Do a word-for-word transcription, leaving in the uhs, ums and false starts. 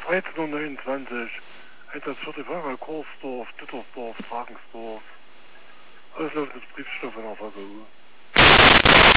dreizehn Uhr neunundzwanzig, Einsatz für die Feuerwehr Korsdorf, Dittersdorf, Dragensdorf, auslaufende Betriebsstoff in der V G U.